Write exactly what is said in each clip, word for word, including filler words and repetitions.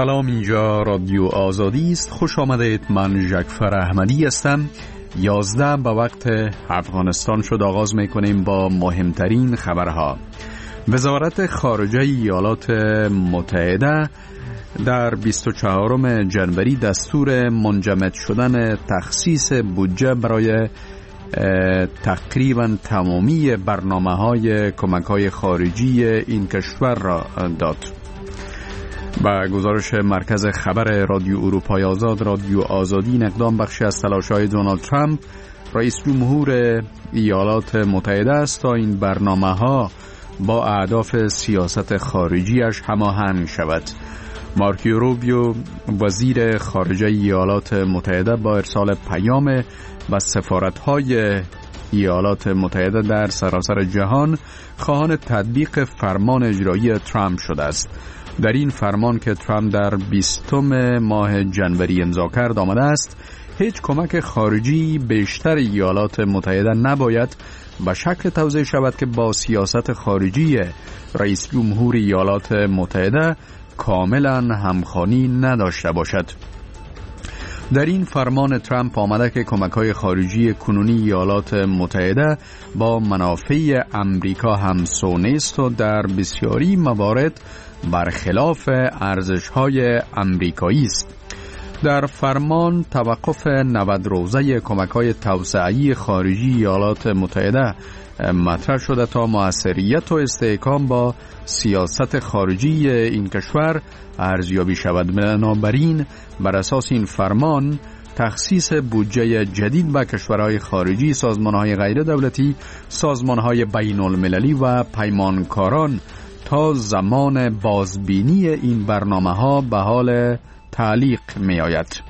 سلام، اینجا رادیو آزادی است. خوش آمدید. من جعفر احمدی هستم. یازده به وقت افغانستان شد. آغاز میکنیم با مهمترین خبرها. وزارت خارجه ایالات متحده در بیست و چهارم ژانویه دستور منجمد شدن تخصیص بودجه برای تقریبا تمامی برنامه‌های کمک‌های خارجی این کشور را داد. با گزارش مرکز خبر رادیو اروپای آزاد، رادیو آزادی، این اقدام بخشی از تلاش‌های دونالد ترامپ رئیس جمهور ایالات متحده است تا این برنامه‌ها با اهداف سیاست خارجیش هماهنگ شود. مارکو روبیو وزیر خارجه ایالات متحده با ارسال پیام و سفارت‌های ایالات متحده در سراسر جهان خواهان تطبیق فرمان اجرایی ترامپ شده است. در این فرمان که ترامپ در بیستم ماه ژانویه امضا کرد آمده است هیچ کمک خارجی بیشتر ایالات متحده نباید به شکل توزیع شود که با سیاست خارجی رئیس جمهور ایالات متحده کاملا همخوانی نداشته باشد. در این فرمان ترامپ آمده که کمک‌های خارجی کنونی ایالات متحده با منافع امریکا همسو نیست و در بسیاری موارد برخلاف ارزش‌های امریکایی است. در فرمان توقف نود روزه کمک‌های توسعه‌ای خارجی ایالات متحده مطرح شده تا موثریت و استحکام با سیاست خارجی این کشور ارزیابی شود. بنابراین بر اساس این فرمان تخصیص بودجه جدید به کشورهای خارجی، سازمانهای غیر دولتی، سازمانهای بین المللی و پیمانکاران تا زمان بازبینی این برنامه‌ها به حال تعلیق می آید.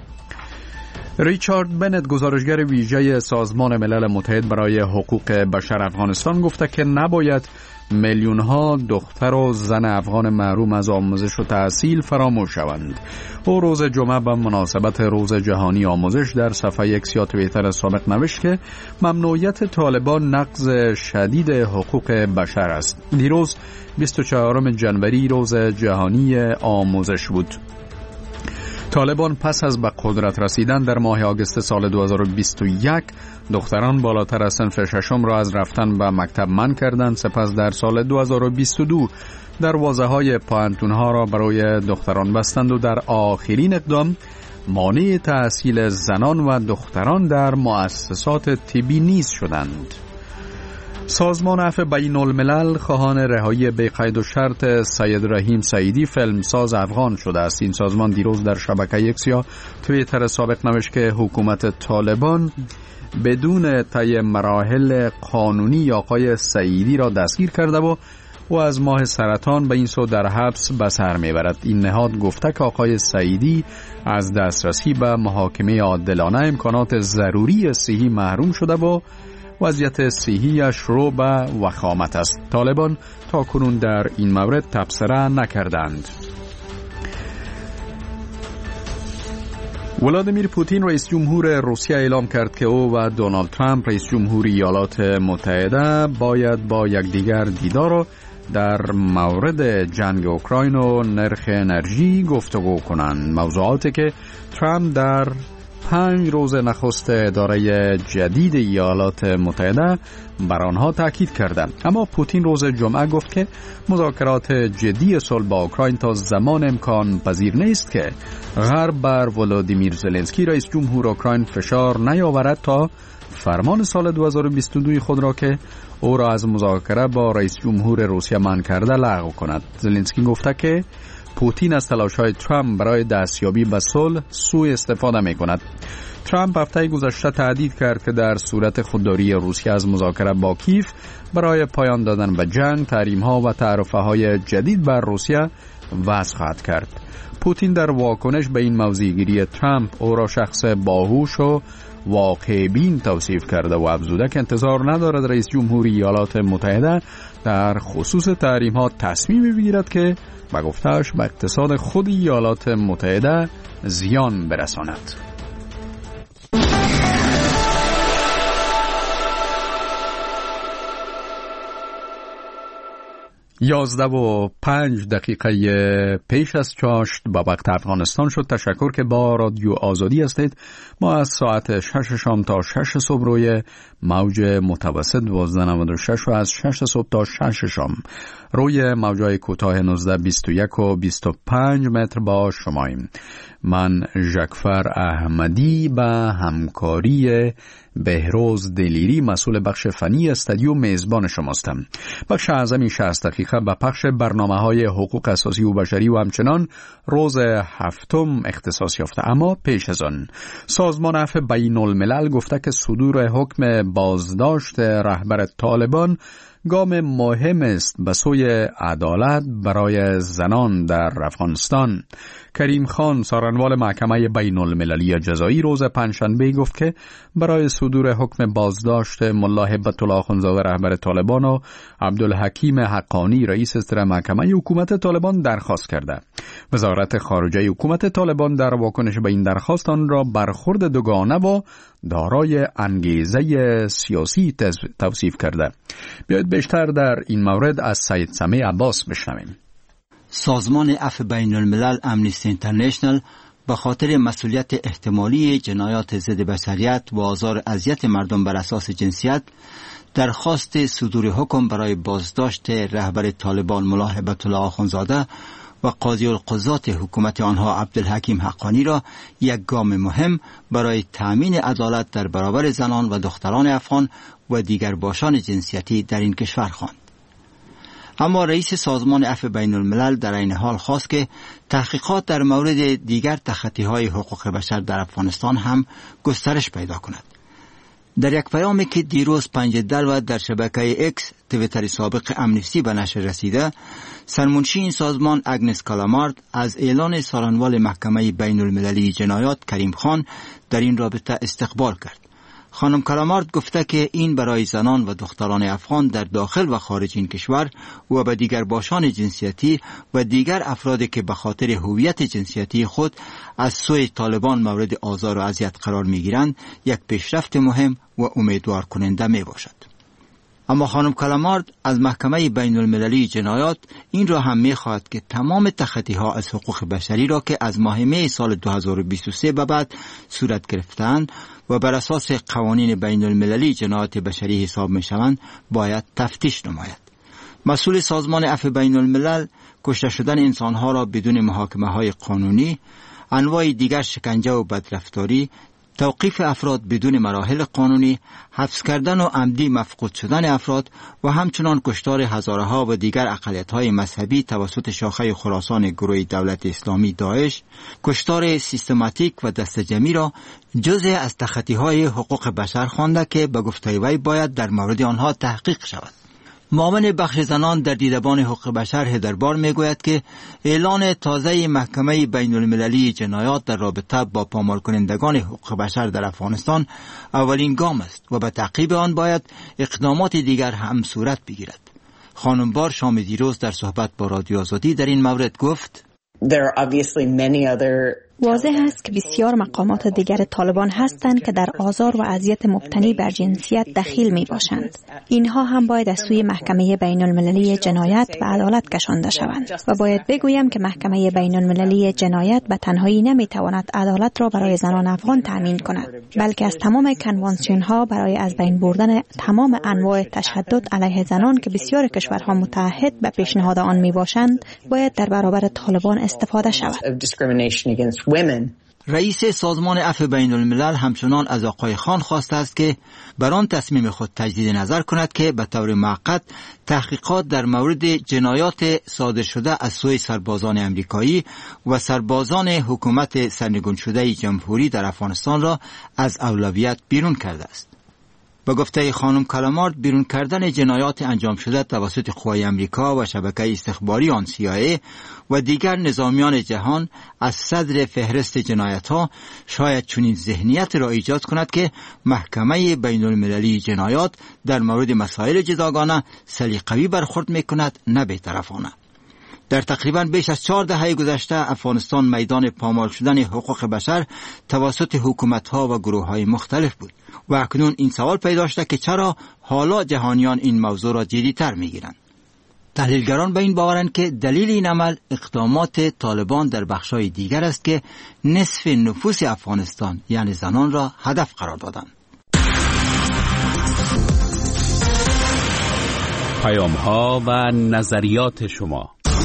ریچارد بنت، گزارشگر ویژه سازمان ملل متحد برای حقوق بشر افغانستان، گفته که نباید میلیون ها دختر و زن افغان محروم از آموزش و تحصیل فراموش شوند. او روز جمعه به مناسبت روز جهانی آموزش در صفحه ایکس یا توییتر سابق نوشت که ممنوعیت طالبان نقض شدید حقوق بشر است. دیروز بیست و چهارم ژانویه روز جهانی آموزش بود. طالبان پس از به قدرت رسیدن در ماه آگوست سال دو هزار و بیست و یک دختران بالاتر از صنف ششم را از رفتن به مکتب منع کردند. سپس در سال دو هزار و بیست و دو دروازه‌های پانتون‌ها را برای دختران بستند و در آخرین اقدام مانع تحصیل زنان و دختران در مؤسسات طبی نیز شدند. سازمان عفو بین الملل خواهان رهایی بی قید و شرط سید رحیم سعیدی، فیلمساز افغان شده است. این سازمان دیروز در شبکه ایکس یا توییتر سابق نوشت که حکومت طالبان بدون طی مراحل قانونی آقای سعیدی را دستگیر کرده و او از ماه سرطان به این سو در حبس به سر میبرد. این نهاد گفته که آقای سعیدی از دسترسی به محاکمه عادلانه امکانات ضروری صحی محروم شده و وضعیت صحیش رو به وخامت است. طالبان تا کنون در این مورد تبصره نکردند. ولادیمیر پوتین رئیس جمهور روسیه اعلام کرد که او و دونالد ترامپ رئیس جمهور ایالات متحده باید با یکدیگر دیدار و در مورد جنگ اوکراین و نرخ انرژی گفتگو کنند. موضوعاتی که ترامپ در پنج روز نخست اداره جدید ایالات متحده بر آنها تاکید کردند. اما پوتین روز جمعه گفت که مذاکرات جدی صلح با اوکراین تا زمان امکان پذیر نیست که غرب بر ولادیمیر زلنسکی رئیس جمهور اوکراین فشار نیاورد تا فرمان سال دو هزار و بیست و دو خود را که او را از مذاکره با رئیس جمهور روسیه منع کرده لغو کند. زلنسکی گفته که پوتین از تلاش‌های ترامپ برای دستیابی به صلح سوء استفاده می‌کند. ترامپ هفته گذشته تهدید کرد که در صورت خودداری روسیه از مذاکره با کیف برای پایان دادن به جنگ، تحریم‌ها و تعرفه‌های جدید بر روسیه وضع خواهد کرد. پوتین در واکنش به این موضع‌گیری ترامپ او را شخص باهوش و واقع بین توصیف کرده و افزوده که انتظار ندارد رئیس جمهور ایالات متحده در خصوص تحریم‌ها تصمیم بگیرد که به گفته‌اش به اقتصاد خود ایالات متحده زیان برساند. یازده و پنج دقیقه پیش از چاشت با وقت افغانستان شد. تشکر که با رادیو آزادی هستید. ما از ساعت شش شام تا شش صبح روی موج متوسط دوازده و نود و شش و از شش صبح تا شش شام روی موجای کوتاه نوزده بیست و یک و بیست و پنج متر با شماییم. من ژکفر احمدی به همکاری بهروز دلیری مسئول بخش فنی استودیو میزبان شماستم. بخش اعظمی شصت دقیقه به پخش برنامه‌های حقوق اساسی و بشری و همچنان روز هفتم اختصاص یافته. اما پیش از آن سازمان عفو بین الملل گفته که صدور حکم بازداشت رهبر طالبان گام مهم است به سوی عدالت برای زنان در افغانستان. کریم خان سارنوال محکمه بین المللی جزایی روز پنجشنبه گفت که برای صدور حکم بازداشت ملا هبت الله اخوندزاده رهبر طالبان و عبدالحکیم حقانی رئیس سر محکمه حکومت طالبان درخواست کرده. وزارت خارجه حکومت طالبان در واکنش به این درخواست آن را برخورد دوگانه و دارای انگیزه سیاسی توصیف کرده. بیایید بیشتر در این مورد از سید سمیع عباس بشنویم. سازمان عفو بین الملل امنیستی اینترنشنال به خاطر مسئولیت احتمالی جنایات ضد بشریت و آزار اذیت مردم بر اساس جنسیت درخواست صدور حکم برای بازداشت رهبر طالبان ملا هبت الله اخوندزاده و قاضی القضات حکومت آنها عبدالحکیم حقانی را یک گام مهم برای تأمین عدالت در برابر زنان و دختران افغان و دیگر باشان جنسیتی در این کشور خواند. اما رئیس سازمان عفو بین الملل در این حال خواست که تحقیقات در مورد دیگر تخطی‌های حقوق بشر در افغانستان هم گسترش پیدا کند. در یک پیامی که دیروز پنج دلو در شبکه اکس تویتر سابق امنیستی به نشر رسیده، سرمنشی این سازمان اگنس کالامارد از اعلان سارنوال محکمه بین المللی جنایات کریم خان در این رابطه استقبال کرد. خانم کالامارد گفته که این برای زنان و دختران افغان در داخل و خارج این کشور و به دیگر باشان جنسیتی و دیگر افرادی که به خاطر هویت جنسیتی خود از سوی طالبان مورد آزار و اذیت قرار می‌گیرند یک پیشرفت مهم و امیدوار کننده می باشد. اما خانم کالامارد از محکمه بین المللی جنایات این را هم می خواهد که تمام تخطی‌ها از حقوق بشری را که از ماه می سال دو هزار و بیست و سه به بعد صورت گرفتند و بر اساس قوانین بین المللی جنایات بشری حساب می شوند باید تفتیش نماید. مسئول سازمان عفو بین الملل کشته شدن انسانها را بدون محاکمه های قانونی، انواع دیگر شکنجه و بدرفتاری، توقیف افراد بدون مراحل قانونی، حبس کردن و عمدی مفقود شدن افراد و همچنان کشتار هزارها و دیگر اقلیت‌های مذهبی توسط شاخه خراسان گروه دولت اسلامی داعش، کشتار سیستماتیک و دسته‌جمعی را جزء از تخطی‌های حقوق بشر خوانده که به گفته وی باید در مورد آنها تحقیق شود. معاون بخش زنان در دیدبان حقوق بشر هدربار میگوید که اعلان تازه محکمه بین المللی جنایات در رابطه با پامال کنندگان حقوق بشر در افغانستان اولین گام است و به تعقیب آن باید اقدامات دیگر هم صورت بگیرد. خانم بار شام دیروز در صحبت با رادیو آزادی در این مورد گفت: There are obviously many other واضح است که بسیار مقامات دیگر طالبان هستند که در آزار و اذیت مبتنی بر جنسیت دخیل می باشند. اینها هم باید از سوی محکمه بین المللی جنایت به عدالت کشانده شوند و باید بگویم که محکمه بین المللی جنایت به تنهایی نمی تواند عدالت را برای زنان افغان تامین کند، بلکه از تمام کنوانسیون ها برای از بین بردن تمام انواع تشدد علیه زنان که بسیار کشورها متعهد به پیشنهاد آن می باشند باید در برابر طالبان استفاده شود. رئیس سازمان عفو بین الملل همچنان از آقای خان خواسته است که بر آن تصمیم خود تجدید نظر کند که به طور موقت تحقیقات در مورد جنایات صادر شده از سوی سربازان امریکایی و سربازان حکومت سرنگون شده جمهوری در افغانستان را از اولویت بیرون کرده است. به گفته خانم کالامارد، بیرون کردن جنایات انجام شده توسط قوای امریکا و شبکه استخباری آن سی آی ای و دیگر نظامیان جهان از صدر فهرست جنایت‌ها شاید چنین ذهنیت را ایجاد کند که محکمه بین المللی جنایات در مورد مسائل جداگانه سلیقه‌ای برخورد می‌کند، نه بی‌طرفانه. در تقریباً بیش از چهار دهه گذشته افغانستان میدان پامال شدن حقوق بشر توسط حکومت‌ها و گروه‌های مختلف بود و اکنون این سوال پیدا شده که چرا حالا جهانیان این موضوع را جدی‌تر می‌گیرند. تحلیلگران به این باورند که دلیل این عمل اقدامات طالبان در بخش‌های دیگر است که نصف نفوس افغانستان یعنی زنان را هدف قرار دادند. پیام‌ها و نظریات شما.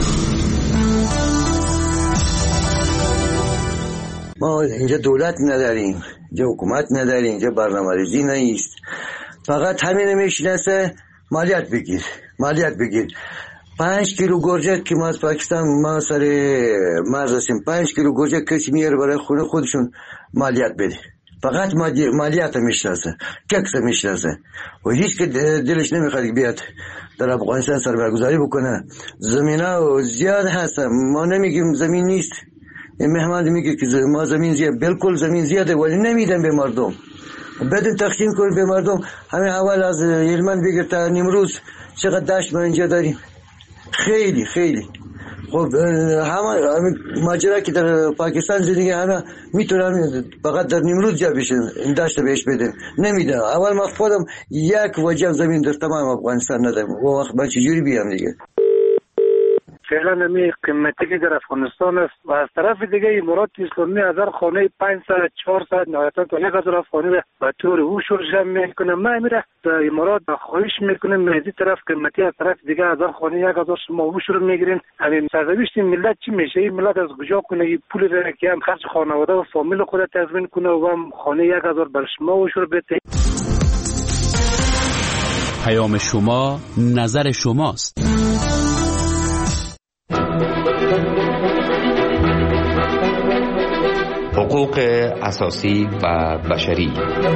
ما اینجا دولت نداریم، اینجا حکومت نداریم، اینجا برنامه‌ریزی نیست. فقط همین میشناسه مالیات بگیر مالیات بگیر پنج کیلو گرجه که ما از پاکستان ما سر مرز هستیم، پنج کیلو گرجه کسی میاره برای خونه خودشون مالیات بده. فقط مالیات میشناسه، ککس میشناسه و هیچ که دلش نمیخواد بیاد در افغانستان سرمایه‌گذاری بکنه. زمینا زیاد هست، ما نمیگیم زمین نیست. این مهمان میگه که ما زمین زیاد، بالکل زمین زیاده ولی نمیدن به مردم. بدون تقسیم کنیم به مردم. همین اول از هلمند بگیر تا نیمروز چقدر دشت ما اینجا داریم، خیلی خیلی. خب همه ماجرا که در پاکستان زندگی همه میتونن فقط در نیمروز جا بشن، این دشت بهش بدن، نمیدن. اول ما خودم یک وجه زمین در تمام افغانستان ندارم، و وقت من چجوری بیام دیگه؟ فعلا نمی قیمتی که در افغانستان است و از طرف دیگه مراد اسلامی هزار خانه پانصد چهارصد نهایتا تا یک هزار خانه به طور او شرجم میکنه. ما میره مراد خواهش میکنیم از این طرف قیمتی از طرف دیگه هزار خانه یک هزار شما او شروع میگیرین. همین سرنوشت ملت چی میشه؟ این ملت از کجا کنه این پول را که هم خرج خانواده و فامیل خود تضمین کنه و هم خانه یک هزار بر شما او شروع بده. پیام شما نظر شماست. حقوق اساسی و بشری.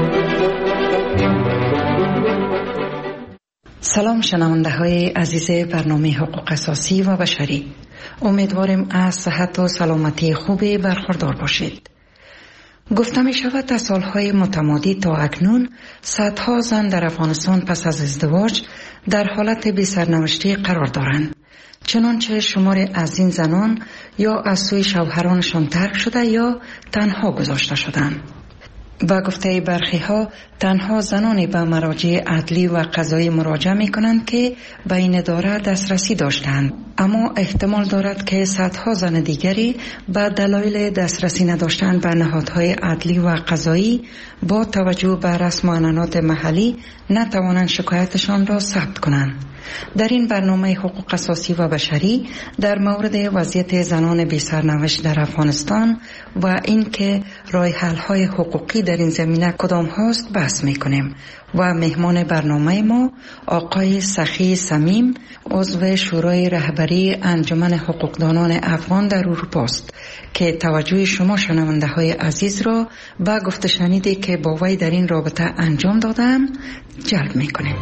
سلام شنونده های عزیز برنامه حقوق اساسی و بشری، امیدواریم از صحت و سلامتی خوبی برخوردار باشید. گفته می شود از سالهای متمادی تا اکنون صدها زن در افغانستان پس از ازدواج در حالت بی سرنوشتی قرار دارند، چنانچه شماری از این زنان یا از سوی شوهرانشان ترک شده یا تنها گذاشته شدند. با گفته برخی ها تنها زنانی به مراجع عدلی و قضایی مراجعه می کنند که به این اداره دسترسی داشتند، اما احتمال دارد که صدها زن دیگری به دلایل دسترسی نداشتن به نهادهای عدلی و قضایی با توجه به رسم و عنعنات محلی نتوانند شکایتشان را ثبت کنند. در این برنامه حقوق اساسی و بشری در مورد وضعیت زنان بی سرنوشت در افغانستان و اینکه راه حل های حقوقی در این زمینه کدام هاست بحث میکنیم و مهمان برنامه ما آقای سخی صمیم، عضو شورای رهبری انجمن حقوقدانان افغان در اروپا است که توجه شما شنونده های عزیز را به گفته شنیدی که با وی در این رابطه انجام دادم جلب میکنیم.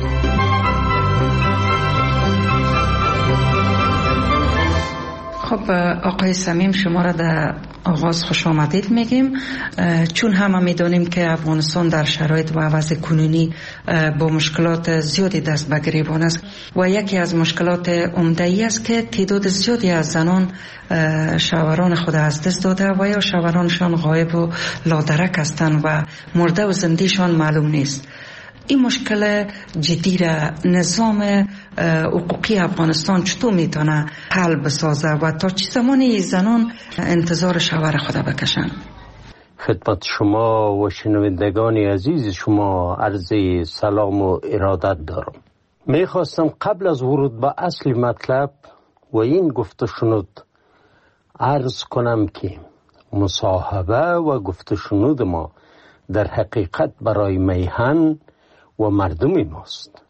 خب آقای صمیم، شما را در آغاز خوش آمدید میگیم، چون همه میدانیم که افغانستان در شرایط و وضع کنونی با مشکلات زیادی دست به گریبان است و یکی از مشکلات عمده ای است که تعداد زیادی از زنان شوهران خود از دست داده و یا شوهرانشان غایب و لادرک هستند و مرده و زندهشان معلوم نیست. این مشکل جدی را نظام حقوقی افغانستان چطور میتونه حل بسازه و تا چه زمانی زنان انتظار شوهر خود بکشن؟ خدمت شما و شنوندگان عزیز شما عرض سلام و ارادت دارم. میخواستم قبل از ورود به اصل مطلب و این گفته شنود عرض کنم که مصاحبه و گفته شنود ما در حقیقت برای میهن و مردم ماست،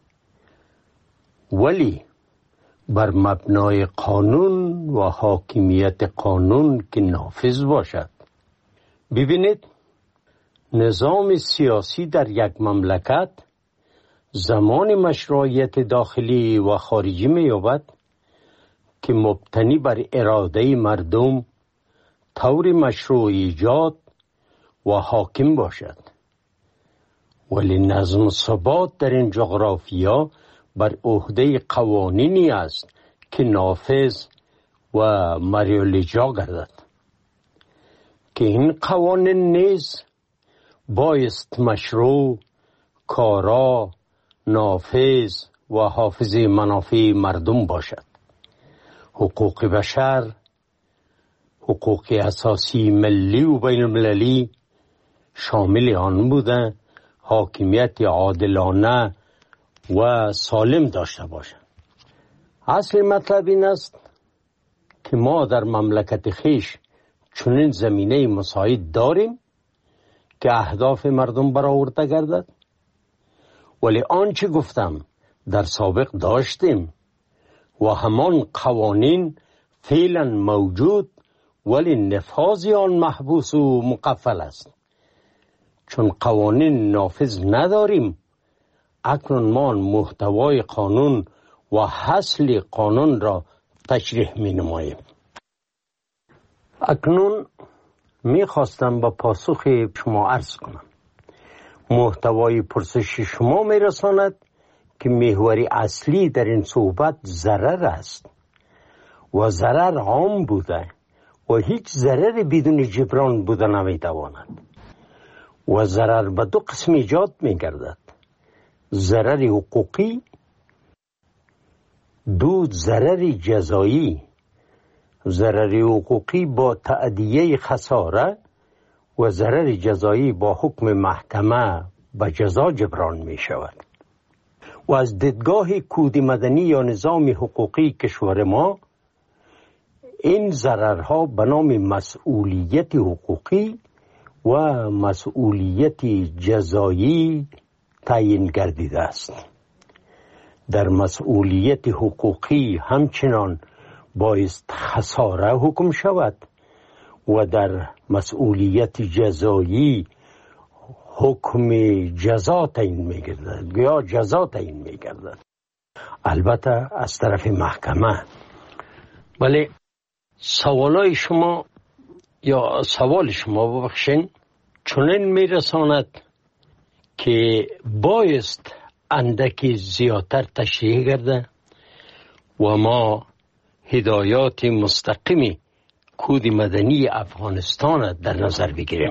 ولی بر مبنای قانون و حاکمیت قانون که نافذ باشد. ببینید، نظام سیاسی در یک مملکت زمان مشروعیت داخلی و خارجی می‌یابد که مبتنی بر اراده مردم طور مشروع ایجاد و حاکم باشد، ولی نظم و ثبات در این جغرافیا بر عهده قوانینی است که نافذ و مریالیجا گردد که این قوانین نیز بایست مشروع، کارا، نافذ و حافظ منافع مردم باشد. حقوق بشر، حقوق اساسی ملی و بین المللی شامل آن بوده حاکمیت عادلانه و سالم داشته باشند. اصل مطلب این است که ما در مملکت خیش چنین زمینه مساعد داریم که اهداف مردم برآورده گردد، ولی آنچه گفتم در سابق داشتیم و همان قوانین فعلا موجود، ولی نفاذ آن محبوس و مقفل است. چون قوانین نافذ نداریم، اکنون ما محتوای قانون و اصل قانون را تشریح می نماییم. اکنون می خواستم با پاسخ شما عرض کنم. محتوای پرسش شما می رساند که محوری اصلی در این صحبت ضرر است و ضرر عام بوده و هیچ ضرر بدون جبران بوده نمی تواند و ضرر به دو قسم ایجاد می گردد: ضرر حقوقی، دو ضرر جزایی. ضرر حقوقی با تأدیه خساره و ضرر جزایی با حکم محکمه به جزا جبران می شود. و از دیدگاه کود مدنی یا نظام حقوقی کشور ما، این ضررها به نام مسئولیت حقوقی و مسئولیت جزایی تعیین گردیده است. در مسئولیت حقوقی همچنان بایست خساره حکم شود و در مسئولیت جزایی حکم جزا تعیین می‌گردد یا جزا تعیین می‌گردد، البته از طرف محکمه. ولی سوالای شما یا سوال شما ببخشین چنین میرساند که بایست اندکی زیادتر تشریح گرده و ما هدایات مستقیمی کود مدنی افغانستان در نظر بگیریم.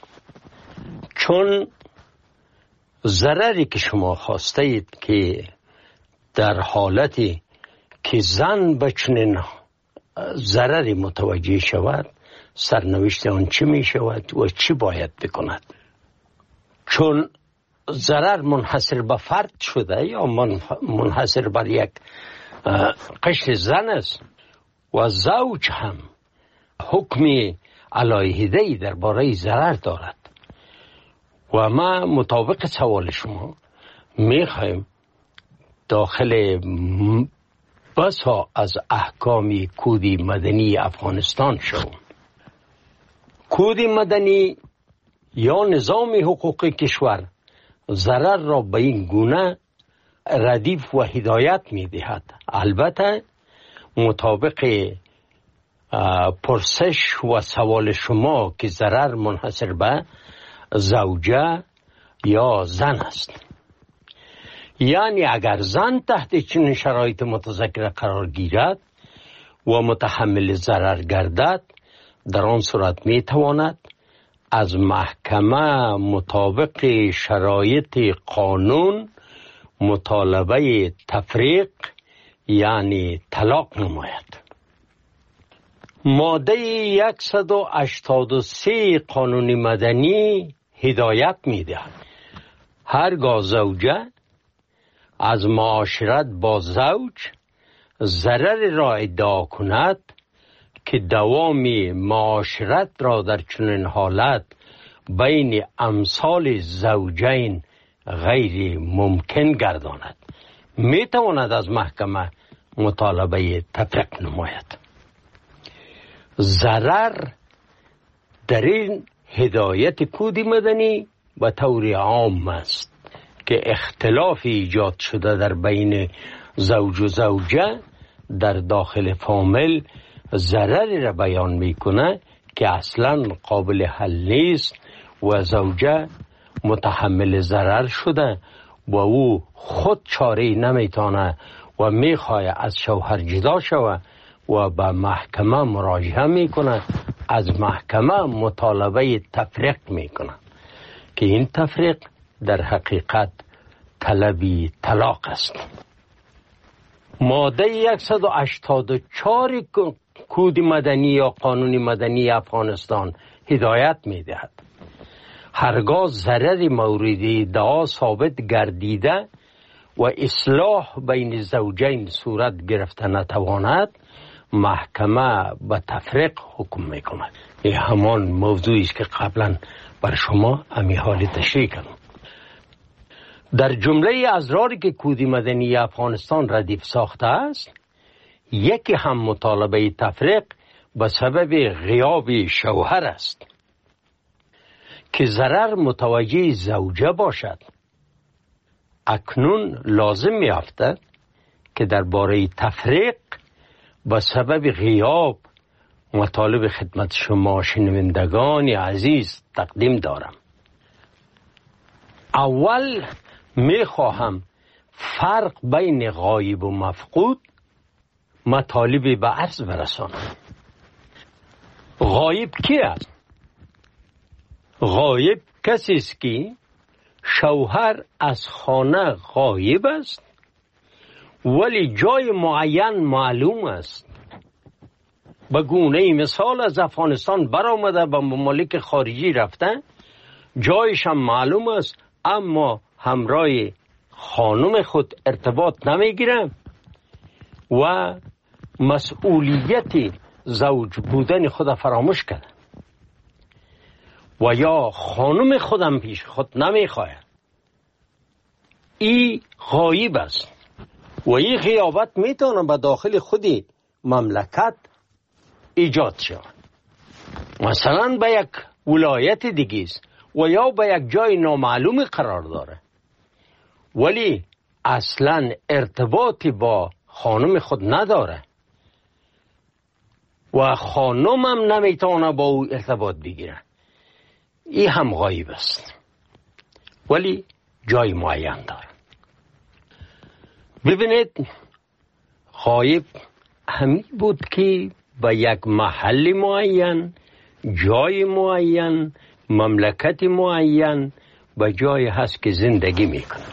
چون ضرری که شما خواسته اید که در حالتی که زن به چنین ضرری متوجه شود، سرنوشت آن چی می شود و چی باید بکند. چون ضرر منحصر به فرد شده یا منحصر بر یک قشر زن است و زوج هم حکم علیحده‌ای درباره ضرر دارد و ما مطابق سوال شما میخوایم داخل بسا از احکام کود مدنی افغانستان شوم. کود مدنی یا نظام حقوقی کشور ضرر را به این گونه ردیف و هدایت می دهد. البته مطابق پرسش و سوال شما که ضرر منحصر به زوجه یا زن است، یعنی اگر زن تحت چنین شرایط متذکره قرار گیرد و متحمل ضرر گردد، در آن صورت می تواند از محکمه مطابق شرایط قانون مطالبه تفریق یعنی طلاق نماید. ماده صد و هشتاد و سه قانون مدنی هدایت می دهد هرگاه زوجه از معاشرت با زوج ضرر را ادعا کند که دوام معاشرت را در چنین حالت بین امثال زوجین غیر ممکن گرداند، می تواند از محکمه مطالبه تفریق نماید. ضرر در این هدایت کود مدنی به طور عام است که اختلاف ایجاد شده در بین زوج و زوجه در داخل فامیل ضرری را بیان میکنه که اصلا قابل حل نیست و زوجه متحمل ضرر شده و او خود چاره نمیتونه و میخواه از شوهر جدا شوه و به محکمه مراجعه میکنه، از محکمه مطالبه تفریق میکنه که این تفریق در حقیقت طلبی طلاق است. ماده صد و هشتاد و چهار کود مدنی یا قانون مدنی افغانستان هدایت می‌دهد هرگاه ضرر مورد ادعا ثابت گردیده و اصلاح بین زوجین صورت گرفته نتواند محکمه به تفریق حکم میکند. این همان موضوعی است که قبلا بر شما امی حال تشریح کردم. در جمله اضراری که کود مدنی افغانستان ردیف ساخته است یکی هم مطالبه تفریق به سبب غیاب شوهر است که ضرر متوجه زوجه باشد. اکنون لازم می افتد که درباره تفریق به سبب غیاب مطالب خدمت شما شنوندگان عزیز تقدیم دارم. اول می خواهم فرق بین غایب و مفقود مطالب به عرض برسانم. غایب کی است؟ غایب کسی است که شوهر از خانه غایب است ولی جای معین معلوم است. به گونه مثال از افغانستان برآمده به ممالک خارجی رفته جایش هم معلوم است اما همراه خانم خود ارتباط نمیگیره و مسئولیت زوج بودن خود فراموش کرده و یا خانم خودم پیش خود نمیخواه. این غایب است و این غیابت میتونه به داخل خودی مملکت ایجاد شود. مثلا به یک ولایت دیگه است و یا به یک جای نامعلوم قرار داره ولی اصلا ارتباطی با خانم خود نداره و خانم هم نمیتونه با او ارتباط بگیره. این هم غایب است ولی جای معین داره. ببینید غایب همین بود که به یک محل معین جای معین مملکت معین به جای هست که زندگی میکنه.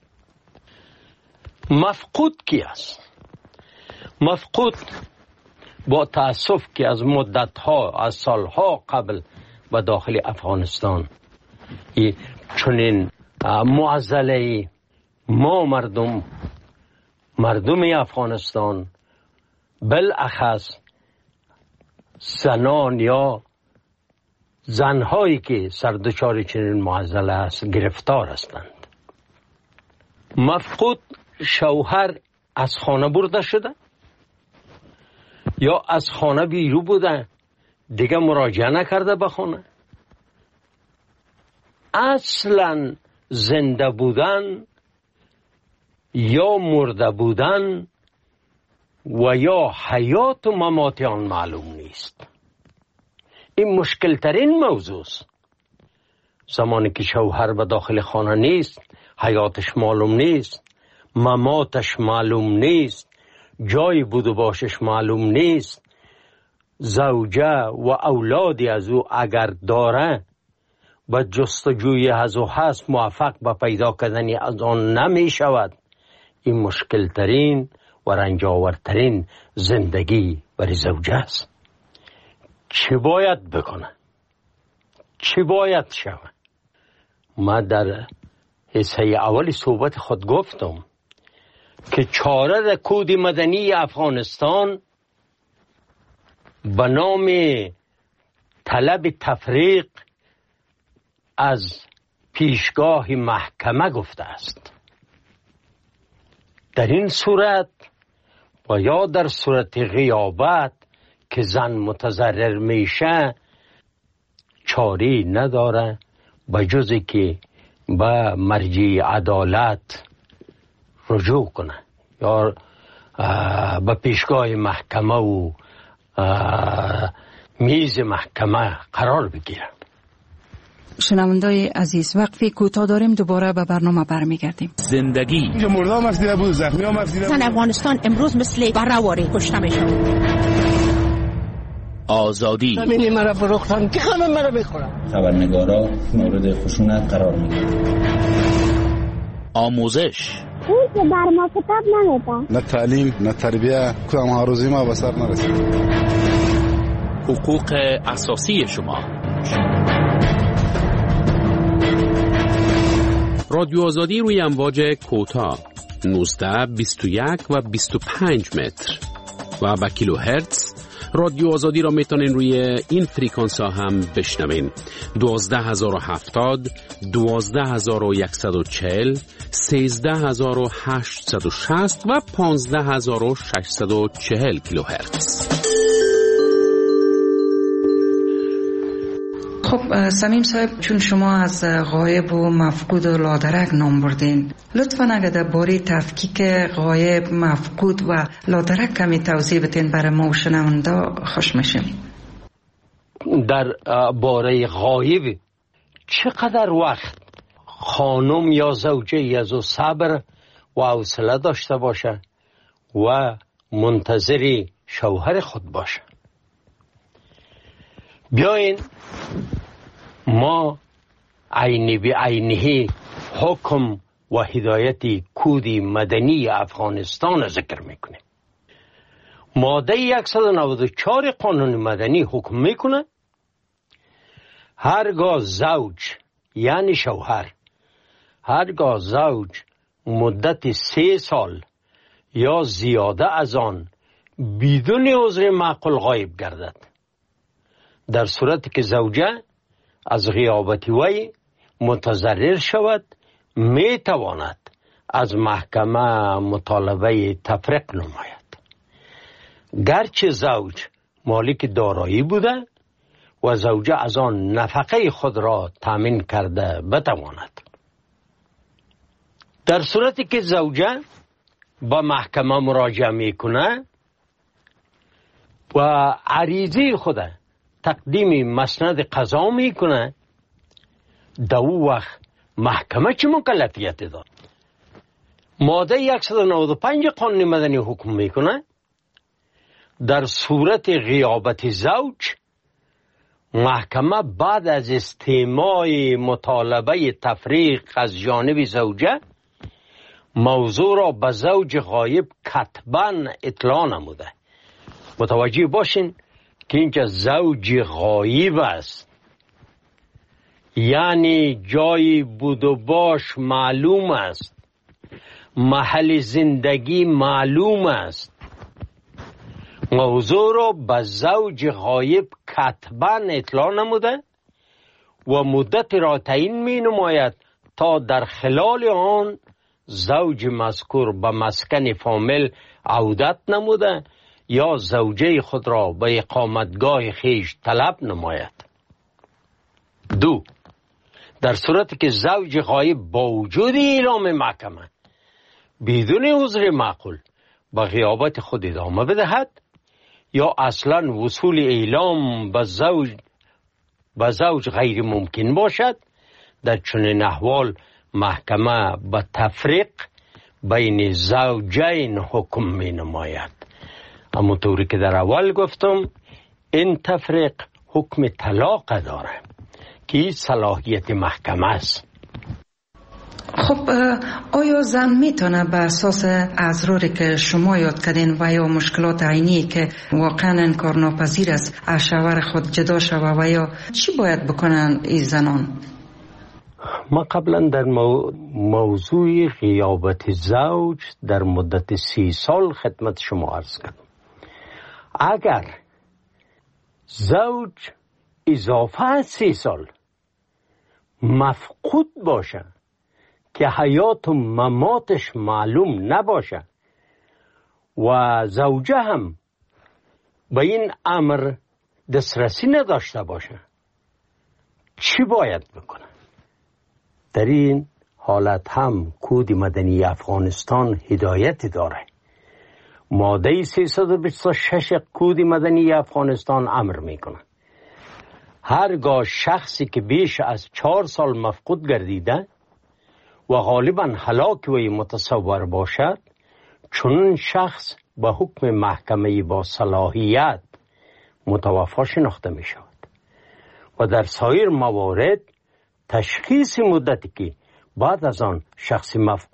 مفقود کی است؟ مفقود با تأسف که از مدتها از سالها قبل به داخل افغانستان چنین معضله ما مردم مردم افغانستان بالاخص زنان یا زنهایی که سردچار چنین معضله است گرفتار هستند. مفقود شوهر از خانه برده شده یا از خانه بیرون بوده دیگه مراجعه نکرده به خانه. اصلا زنده بودن یا مرده بودن و یا حیات و ممات آن معلوم نیست. این مشکل ترین موضوع است. زمانی که شوهر به داخل خانه نیست حیاتش معلوم نیست مماتش معلوم نیست جای بود و باشش معلوم نیست زوجه و اولادی از او اگر داره به جستجوی از او هست موفق به پیدا کردن از آن نمی شود. این مشکل ترین و رنجاورترین زندگی برای زوجه است. چی باید بکنه؟ چی باید شود؟ ما در حصه اول صحبت خود گفتم که چاره کود مدنی افغانستان به نام طلب تفریق از پیشگاه محکمه گفته است. در این صورت و یا در صورت غیابت که زن متضرر میشه چاری نداره به جزی که به مرجع عدالت رجوع کنه یا به پیشگاه محکمه و میز محکمه قرار بگیره. شنوندای عزیز وقفی کوتاه داریم دوباره به برنامه برمیگردیم. زندگی اینجا مردم از دیده بود زخمی هم از دیده بود. افغانستان امروز مثل برهواری کشته میشه. آزادی زمین مرا فروختن که خانم مرا بخورم. خبرنگارا مورد خشونت قرار میگیرند. آموزش این که بر ما کتاب نمیده. نه تعلیم نه تربیه، کدام ها روزی ما به سر نرسید. حقوق اساسی شما. رادیو آزادی روی امواج کوتاه نوزده، بیست و یک و بیست و پنج متر و با کیلو هرتز. رادیو آزادی را میتونین روی این فریکانس ها هم بشنوین: دوازده هزار و هفتاد، دوازده هزار و صد و چهل، سیزده هزار و هشتصد و شصت و پانزده هزار و ششصد و چهل کیلو هرتز. خب سمیم صاحب، چون شما از غایب و مفقود و لادرک نام بردین، لطفاً اگر در باره تفکیک غایب، مفقود و لادرک کمی توضیح بدین برای ما و شنونده خوش میشیم. در باره غایب چقدر وقت خانم یا زوجه یزو صبر و حوصله داشته باشه و منتظر شوهر خود باشه؟ بیاین ما عینی بی عینی حکم و هدایت کود مدنی افغانستان ذکر میکنه. ماده صد و نود و چهار قانون مدنی حکم میکنه هرگاه زوج یعنی شوهر، هرگاه زوج مدت سه سال یا زیاده از آن بدون عذر معقول غایب گردد، در صورتی که زوجه از غیابت وی متضرر شود، می تواند از محکمه مطالبه تفریق نماید. گرچه زوج مالک دارایی بوده و زوجه از آن نفقه خود را تامین کرده بتواند. در صورتی که زوجه با محکمه مراجعه میکنه و عریضه خود تقدیم مسند قضا میکنه، در او وقت محکمه چه مکلفیت داد؟ ماده صد و نود و پنج قانون مدنی حکم میکنه در صورت غیابت زوج، محکمه بعد از استماع مطالبه تفریق از جانب زوجه موضوع را به زوج غایب کتباً اطلاع نموده. متوجه باشین که اینجا زوج غایب است، یعنی جای بود و باش معلوم است، محل زندگی معلوم است. موضوع را به زوج غایب کتباً اطلاع نموده و مدت را تعیین می نماید تا در خلال آن زوج مذکور به مسکن فامیل عودت نموده یا زوجه خود را به اقامتگاه خیش طلب نماید. دو، در صورتی که زوج غایب با وجود اعلام محکمه بدون عذر معقول به غیابت خود ادامه بدهد یا اصلا وصول اعلام به زوج به زوج غیر ممکن باشد، در چنین احوال محکمه به تفریق بین زوجین حکم می نماید. همونطوری که در اول گفتم، این تفریق حکم طلاق داره که صلاحیت محکمه است. خب آیا زن میتونه به اساس اضراری که شما یاد کردین و یا مشکلات عینی که واقعا انکارناپذیر است از شوهر خود جدا شوه و یا چی باید بکنن این زنان؟ ما قبلا در مو... موضوع غیابت زوج در مدت سی سال خدمت شما عرض کردم. اگر زوج اضافه از سی سال مفقود باشه که حیات و مماتش معلوم نباشه و زوجه هم به این امر دسترسی نداشته باشه، چی باید بکنه؟ در این حالت هم کود مدنی افغانستان هدایت داره. ماده سیصد و بیست و شش کود مدنی افغانستان امر میکنه هرگاه شخصی که بیش از چهار سال مفقود گردیده و غالبا هلاک وی متصور باشد، چون شخص به حکم محکمه با صلاحیت متوفا شناخته می شود و در سایر موارد تشخیص مدتی که بعد از آن شخص مفقود